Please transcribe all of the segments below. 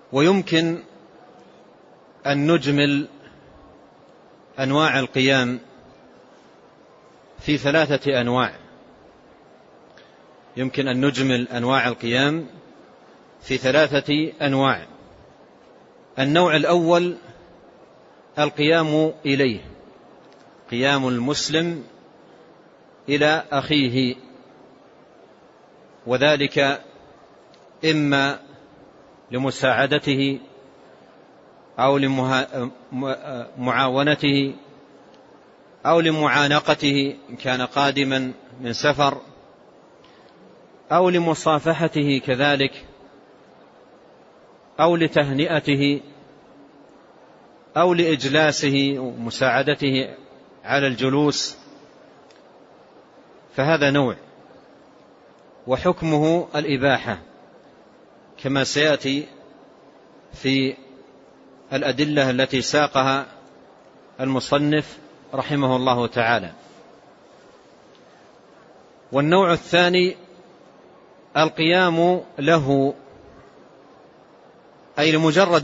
ويمكن أن نجمل أنواع القيام في 3 أنواع. يمكن أن نجمل أنواع القيام في 3 أنواع. النوع الأول القيام إليه، قيام المسلم إلى أخيه، وذلك إما لمساعدته أو لمعاونته أو لمعانقته إن كان قادما من سفر، أو لمصافحته كذلك، أو لتهنئته، أو لإجلاسه ومساعدته على الجلوس. فهذا نوع، وحكمه الإباحة كما سيأتي في الأدلة التي ساقها المصنف رحمه الله تعالى. والنوع الثاني القيام له، أي لمجرد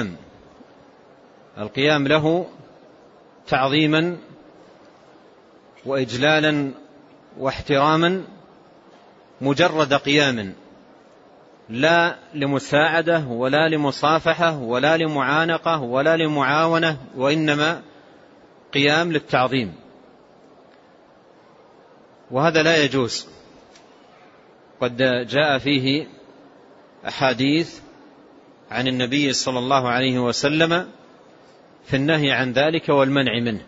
القيام له تعظيما وإجلالا واحتراما، مجرد قيام، لا لمساعدة ولا لمصافحة ولا لمعانقة ولا لمعاونة، وإنما قيام للتعظيم. وهذا لا يجوز، قد جاء فيه أحاديث عن النبي صلى الله عليه وسلم في النهي عن ذلك والمنع منه.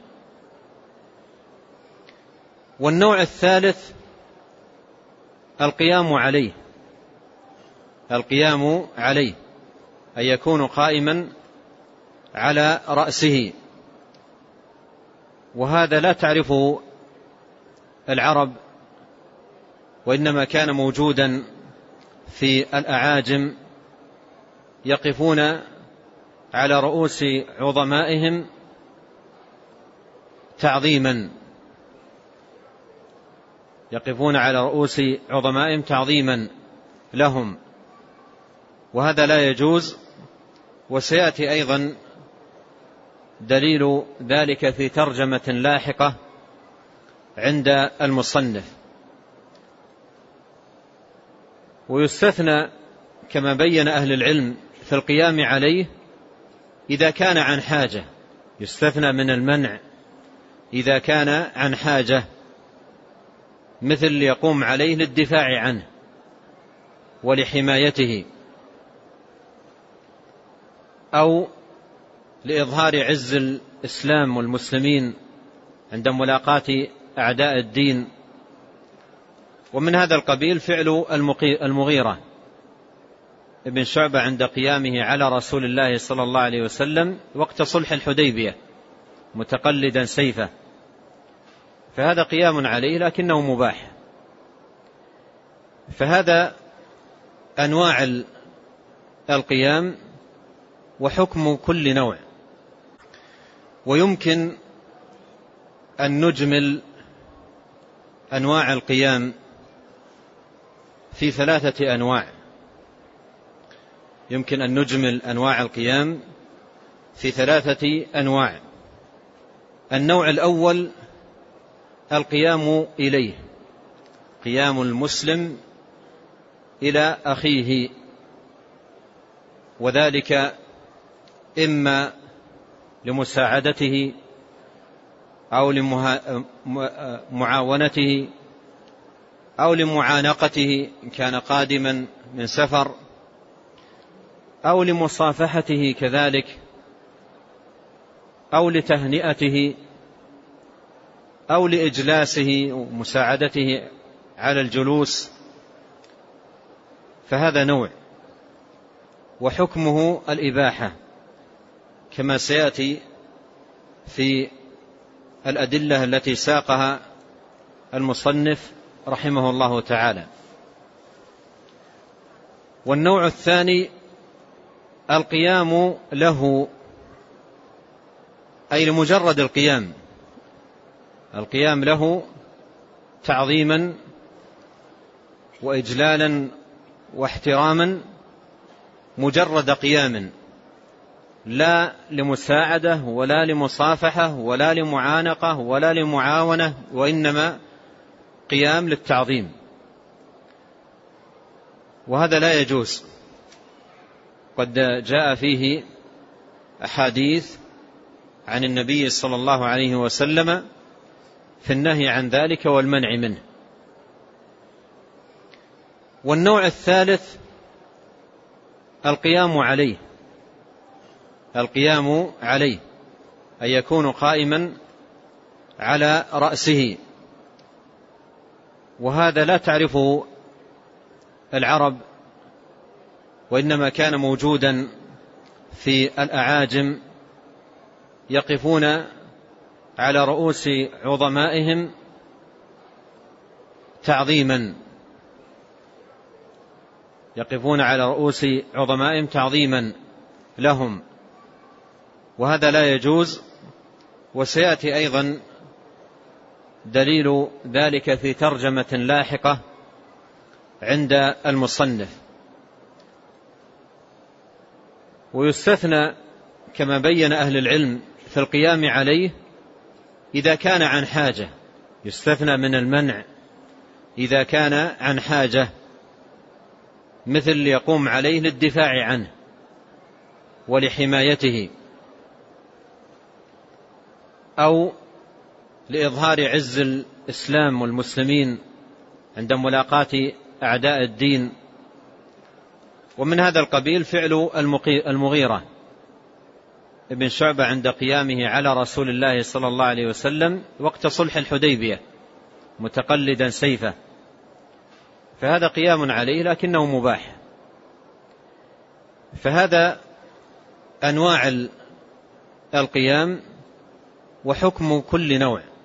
والنوع الثالث القيام عليه، أن يكون قائما على رأسه، وهذا لا تعرفه العرب، وإنما كان موجودا في الأعاجم، يقفون على رؤوس عظمائهم تعظيما، يقفون على رؤوس عظمائهم تعظيما لهم، وهذا لا يجوز. وسيأتي أيضا دليل ذلك في ترجمة لاحقة عند المصنف. ويستثنى كما بين أهل العلم في القيام عليه إذا كان عن حاجة، يستثنى من المنع إذا كان عن حاجة، مثل يقوم عليه للدفاع عنه ولحمايته، أو لإظهار عز الإسلام والمسلمين عند ملاقاة أعداء الدين. ومن هذا القبيل فعل المغيرة ابن شعبة عند قيامه على رسول الله صلى الله عليه وسلم وقت صلح الحديبية متقلدا سيفه، فهذا قيام عليه لكنه مباح. فهذا أنواع القيام وحكم كل نوع. ويمكن أن نجمل أنواع القيام في 3 أنواع. يمكن أن نجمل أنواع القيام في 3 أنواع. النوع الأول القيام إليه، قيام المسلم إلى أخيه، وذلك إما لمساعدته أو لمعاونته أو لمعانقته إن كان قادما من سفر، أو لمصافحته كذلك، أو لتهنئته، أو لإجلاسه ومساعدته على الجلوس. فهذا نوع، وحكمه الإباحة كما سيأتي في الأدلة التي ساقها المصنف رحمه الله تعالى. والنوع الثاني القيام له، أي لمجرد القيام له تعظيما وإجلالا واحتراما، مجرد قيام، لا لمساعدة ولا لمصافحة ولا لمعانقة ولا لمعاونة، وإنما قيام للتعظيم، وهذا لا يجوز. قد جاء فيه أحاديث عن النبي صلى الله عليه وسلم في النهي عن ذلك والمنع منه. والنوع الثالث القيام عليه، القيام عليه أن يكون قائما على رأسه، وهذا لا تعرفه العرب، وإنما كان موجودا في الأعاجم، يقفون على رؤوس عظمائهم تعظيما، يقفون على رؤوس عظمائهم تعظيما لهم، وهذا لا يجوز. وسيأتي أيضا دليل ذلك في ترجمة لاحقة عند المصنف. ويستثنى كما بين أهل العلم في القيام عليه إذا كان عن حاجة، يستثنى من المنع إذا كان عن حاجة، مثل يقوم عليه للدفاع عنه ولحمايته، أو لإظهار عز الإسلام والمسلمين عند ملاقاة أعداء الدين. ومن هذا القبيل فعل المغيرة ابن شعبة عند قيامه على رسول الله صلى الله عليه وسلم وقت صلح الحديبية متقلدا سيفه، فهذا قيام عليه لكنه مباح. فهذا أنواع القيام وحكم كل نوع.